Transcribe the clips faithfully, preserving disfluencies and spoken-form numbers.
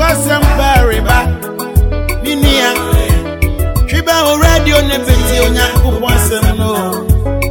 wasam bariba minia Triba o radio ne beti onyanko wasam no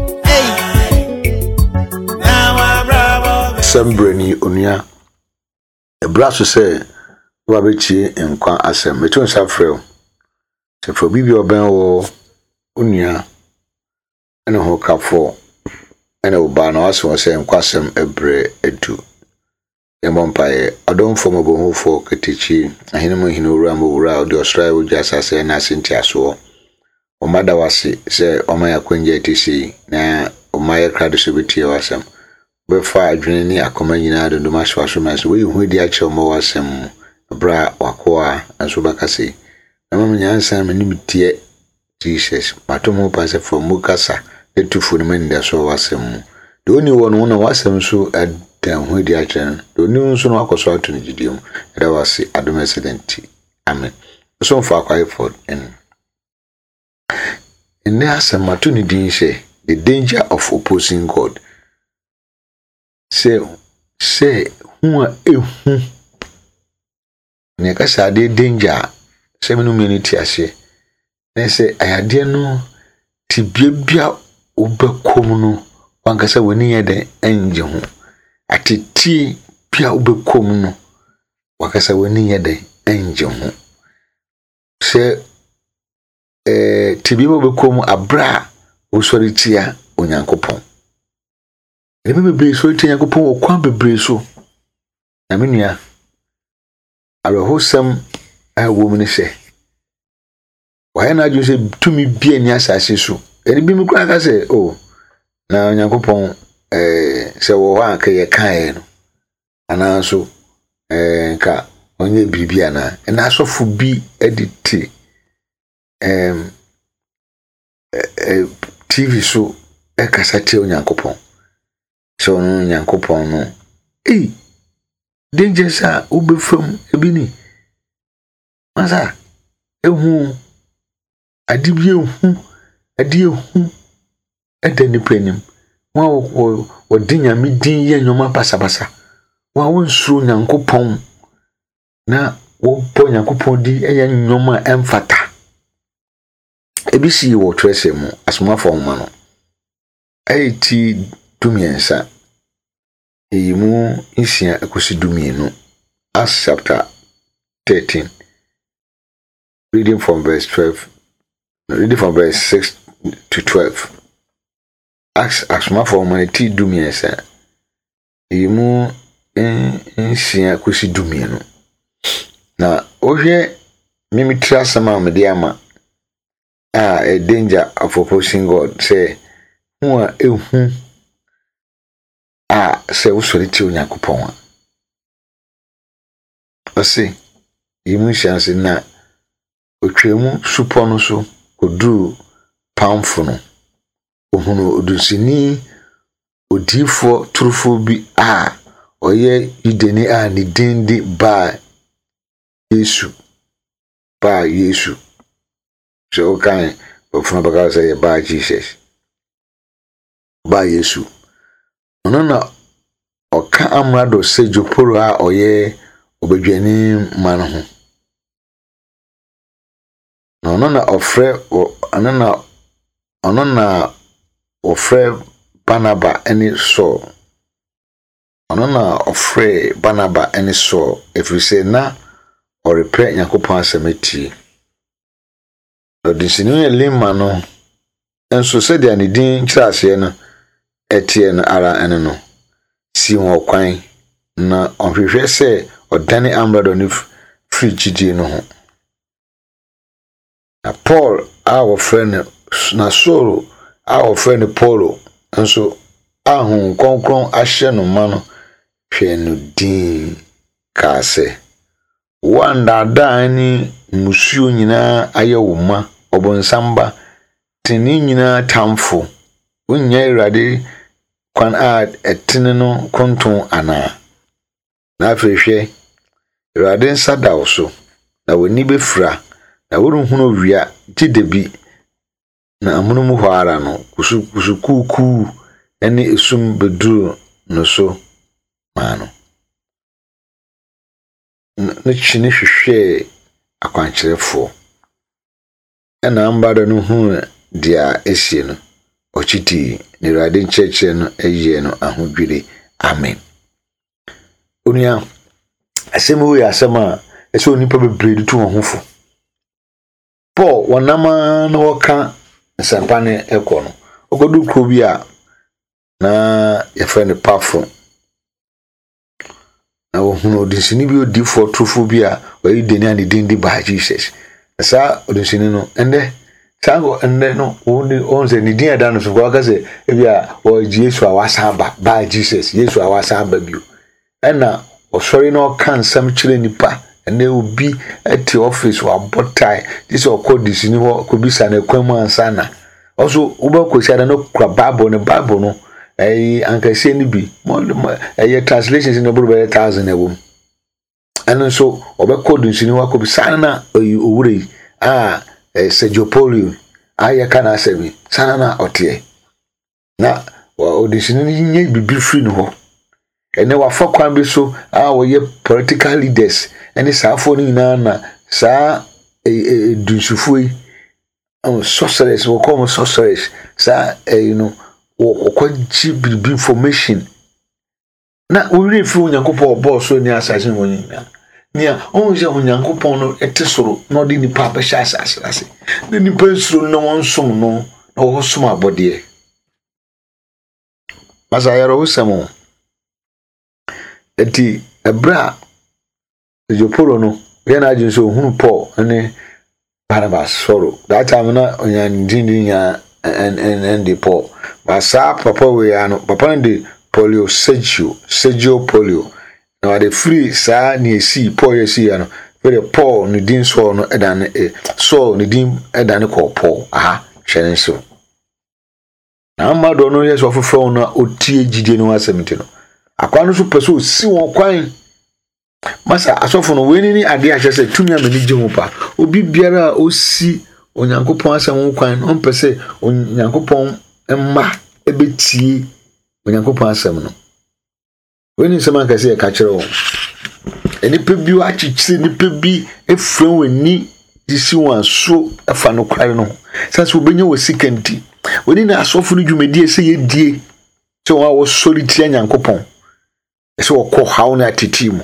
hey now bravo Sembreni onia e braso say wa bechi enkwa asem metu nsafrel se for bibi oben wo onia ene ho kafo ene oba na waso say enkwa asem ebre edu Empaye adon from obo for ketichi ahinemu hinura mowura odi osrai oja asase na asinti aso o mada wase se o maya kwenje tisi na o maya krado so betie wasem be fa adwene ni akoma nyina do ma hwa so ma so we hu di ache mo wasem bra wakoa anso bakase na mam nyansa ma ni bitie Jesus matomo pase from mukasa etufu ni menda so wasem do ni wono na wasem so dan hu di achen do ni nso no akoso atuni gidium era wase adom accident amen so for akwai for en en ne asemato ni din say the danger of opposing God say say hu a ehu ne ka sa de danger say menu community ase ne say ayade no ti biabia obekom no wanka say woni ye den enje ho atiti pia ubekom no wakasa woni yede enje ho se eh tibi ubekom abra osoritia onyankopon ebe bebre so tia yankopon okwan bebre so na menua arehosam awo mu ne se wa na adwo se tumi bia ni asase so eni bi mu kra ka se oh na onyankopon eh se wo wa ka ye kan no ananso eh ka onye bibia na na asofo bi editi em eh T V so e kasate onyankopon so no onyankopon no eh danger sa ubefam ebini masa ehu adibie ehu adie ehu edani prenim wa wo wo dinya mi din ye nyoma pasabasa wa wo nsuru nyankopon na wo po nyankopon di eye nyoma emfata ebisi wo trese mu asomafo homa no eighty dumiensa eyimu isia ekosi dumienu Acts chapter thirteen reading from verse twelve reading from verse six to twelve Acts asomafo homa ti dumiensa eyimu isia ekosi dumienu na ohwe mimitra sama amede ama ah a danger of opposing God say who a ehu ah say usori ti onyankopon a say yimu chance na otwemu supo no so odu pamfo no ohunu odusini odifo turufo bi a oye ideni a ni dindi ba Yesu ba Yesu so kan ofuna baka say ba Jesus ba Yesu ono na oka amrado sejoporo a oye obedwani man ho no ono na ofre ono na ono na ofre Barnaba any so ono na ofre Barnaba any so if we say na or repair yakopon asemeti odisinu ye lima no enso se dia ne din kirase no etie no ara ene no si ho kwan na ohwehwe se odane amrado ni free gidi no ho na Paul our friend na soro our friend Paulo enso ahun konkron ahye no ma no hwe no din ka se wanda dani musuo nyina ayewuma obonsamba tini nyina tamfo wonya irade kwan a etene no konton ana na afehwe irade nsadaw so na woni befra na worunhunu wia tidebi na amunumu ho ara no kusu kusu kuku ene esum beduru no so mano no chini hwehwe akwankyerefo ena ambado no hu dia esie no ochiti ne rade ncheche no eje no ahodwire amen onia asemu ya asema ese onipa bebree tu ho hofo Paul wanama na waka nsampane ekọ no ogodu kro bi a na yefa ne pafo na wo hunu odisini bi odi for trufo bi a wayi deni ani dindi ba Jesus sa odisini no ende sango ende no oni onze ni din ada no so kwa kase e bi a o Yesu awasamba ba Jesus Yesu awasamba bio ena osori no kan sam kire nipa ene obi ati office wa botai this okodisini ho kobisa na kwamu ansana also ubakosi ada no kra bible ne bible no eh ankase ni bi eh translations in about one thousand ewom and so obekodu nsini wa kobisa na owure ah Sergio Polio aya kana asebi sana na otie na odisini ni nye bibi free no ho ene wa fokwan bi so ah wo ye political leaders ene saafo ni na na sa dunsufui um sorcerers wo come sorcerers sa you know wo kwaji bibi information na wo refi onyankopon boss so ni assassin woni na nia onje onyankopon no etesoro no di ni papa sha assassin ase ni ni pensuro no wonsom no na wo som abode masayaro usamo eti ebra ejoporo no ye na ajun so hunu Paul ene Barnabas soro that time na onya ndindi nya en en en de Paul basa papa we ya no papa ndi Polio Sergio Sergio Polio na de free sa ni esi Paul esi ya no very Paul ni din so no edan e so ni din edan ko Paul aha hwere so na amado no yeso fofo no otie gide no asemti no akwa no so peso si won kwan masa asofo no weni ni ade a hwese tumi amani gye pa obi biara osi onyankopon asem kwan on pese onyankopon emma ebetie onyankopon asem no weni sema kase e ka kire wo eni pe bi wa chichire ni pe bi efren weni disi wan so afa no kware no sase obenye wo sikenti weni na asofo no dwumadi ese ye die so wa wo soliti onyankopon ese wo ko hawo na titimu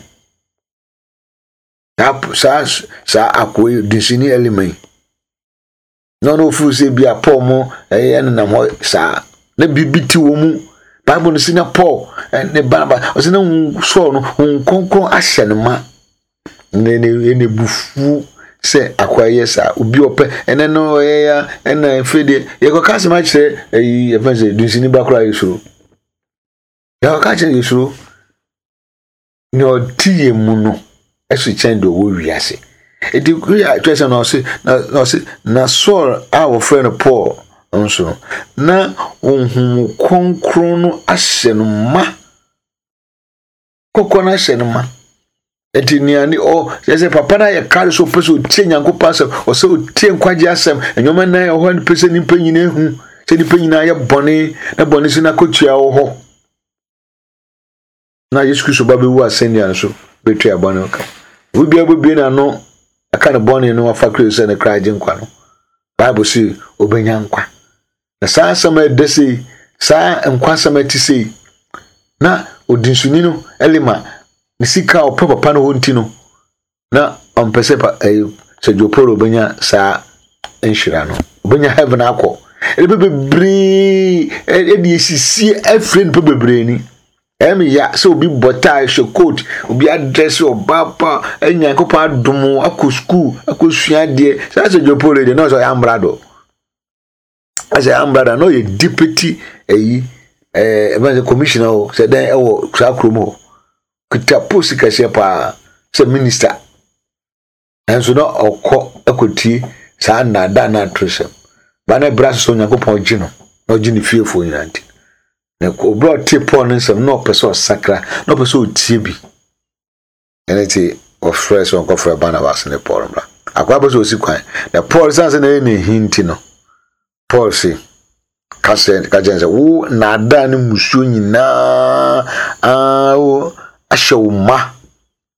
tap sa sa akoy disini element no no fu se bia Paul mo eh na mo sa na bibiti wo mu bible no sina Paul ne Barnabas o sina so no konkon ahye ne ma ne ne ne bufu se akwaye sa obi ope ene no eh ya ena fede ye ko kase ma kire eh evanse disini bakura yesuro ya ka kire yesuro ni odie mu no esu chendo wo wiase edi kuya twese no se na se na Saul our friend Paul onso na ohun konkron no ahye no ma kokona ahye no ma edi ni ani o yese papa na ye kare so peso tie nyankopon asem o se o tie nkwaje asem enwoma na ye ho ni pese ni panyina ehu se ni panyina ye bone na bone si na kotua wo ho na Yesu Kristo ba be wu asenya so betua bone o ka we bia bia na no aka na bone no afa Kristo na kraje nkwa no Bible si obenya nkwa na saa sama desi saa nkwa sama ti sei na odinsuni no elima ni sika o papa no honti no na ompese pa eh Sergio Poro obenya saa enhira no obenya heaven akọ ebe bebre e di sisi efren pe bebre ni emi ya so obi botai shokot obi address obapa enyankopon adomo akọ school akọ suade sa Sergio Poro de no so ambrado as a ambrado no ye deputy eyi eh evangelist commissioner o se den e wo sakromo kita post kase pa se minister enso no okọ ekoti sa na da na trusem bana brass so nyankopon gino no gini fiefo nyanti na ko bro tipo no nsem no person sakra no person tie bi eneti of fresh on kofre Barnabas ne Paul bra akwa bo so si kwan na Paul sanse na ne hinti no Paul si kase kajense wo na da ne musuo nyina ah o ahyew ma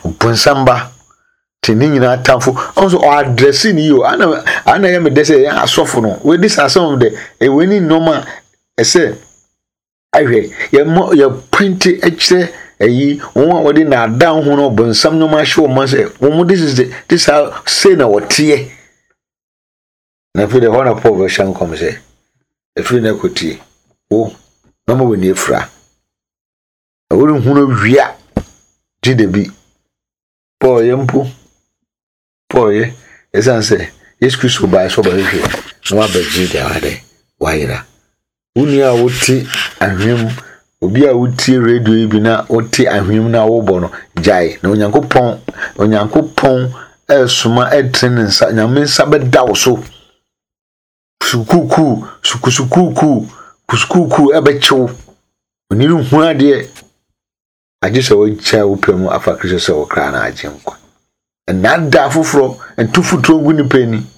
bonsamba te ne nyina tamfo also o address ni yo ana ana ya me de say asofo no we this are some of the e we ni normal e say ahwe ya mo ya point ekire eyi won wodi na dan ho no bonsam no ma hwe mo say wo this is the this how say na wotie na fi de hona po shan kom say e fi na kotie o na mo we ni efra awuru hu no wia di de bi po yempo po ye esan say yes Christ ba so ba hwe no abaji de ade waira uni a woti ahwem obi a woti radio bi na woti ahwem na wo bo no jai na onyankopon onyankopon esuma etren nsa nyame nsa be dawo so sukuku sukusukuku kusukuku ebe chew oni ru hu ade aje se wo cha wo pemu afa Kristo se wo kra na aje nkwa na da foforo entufu tongu ni peni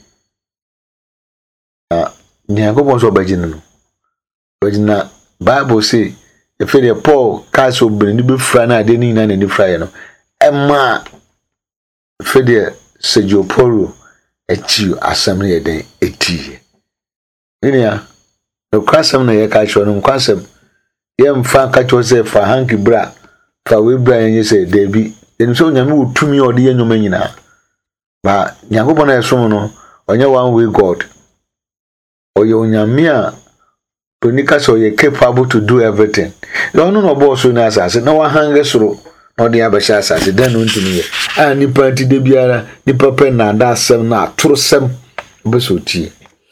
ah nyankopon so baji no Wajina Bible say if the Paul castle bring be fra na de ni na ni fra no emma fe de Sergio Poro echi asem na den eti ni ya no kwasem na ye ka cho no kwasem ye mfa ka cho say fa hanki bra fa we bra yen say debi dem so nyame wotumi ode ye nyoma nyina ba nyankopon na esom no onye one way God oyo nyame a Tonika so ye capable to do everything. No no no boss so na asase na wa hange soro no de abasha asase dan no ntimi ye. Ah ni party de biara ni papa na da asem na atorosem be so tie.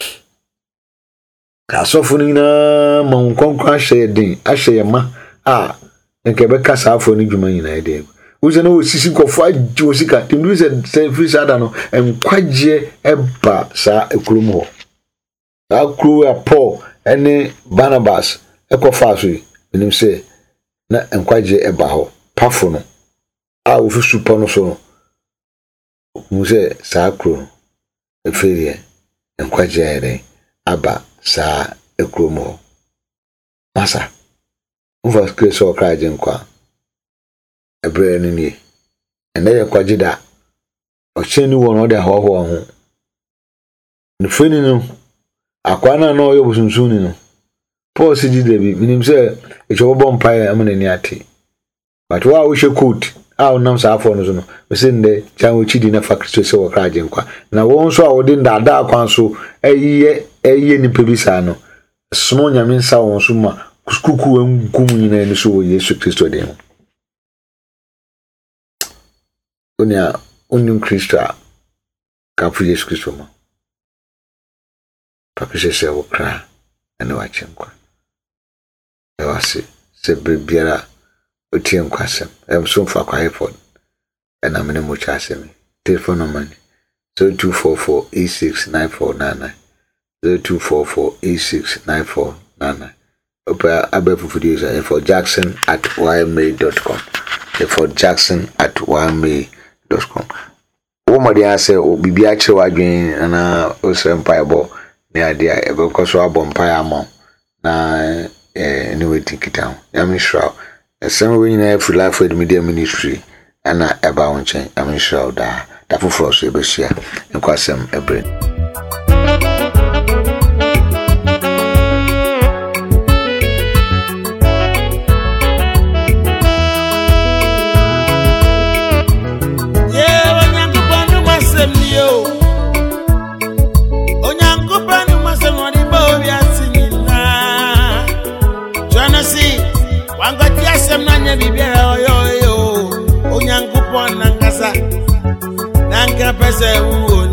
Ka sofo ni na ma nkonkon ahye den ahye ma ah nke be kasa afo ni dwuma nyina ide. Uze na osisi kofo agye osika tindu se free sada no enkwagye eba sa ekurum ho. Akru apo ene Barnabas ekofa so nim se na enkwaje eba ho pafo no a wo fi super no so no mu se sa akro eferie enkwaje ere aba sa ekromo masa mva skreso kraje nkwa ebre ni ni ene ye kwaje da o cheni won de ho ho ho ni feni no akwana no yo busunsun no Paul siji debi minim se echobo mpae amene ni ate but wa wo hwe coat a onam sa afọ no so no se nde chan wo chidi na factory se wo kraje nkwa na won so a wo de ndada akwan so eyiye eyiye ni pebisa no sono nyame nsa won so ma kuskuku engum nyina ni so wo Yesu Kristo de mo onia onim Kristo ka fu Yesu Kristo mo Papa se wo kra ene wa chenkwa e wase se bebiara otie nkwasem em so mfa kwa iPhone ena mene mo cha asemi telephone number zero two four four eight six nine four nine nine zero two four four eight six nine four nine nine opa abefu fudiza for Jackson at y mail dot com for Jackson at y mail dot com wo mo dia se obibi a kire wadwen ana osrempa ebo ne adia ebe koso abompa ya mo na eh ni wetin kitan yami shraw esem we nyina for life with media ministry ana eba wonchen yami shraw da da foforo so ebe hia enkwasem ebre Pese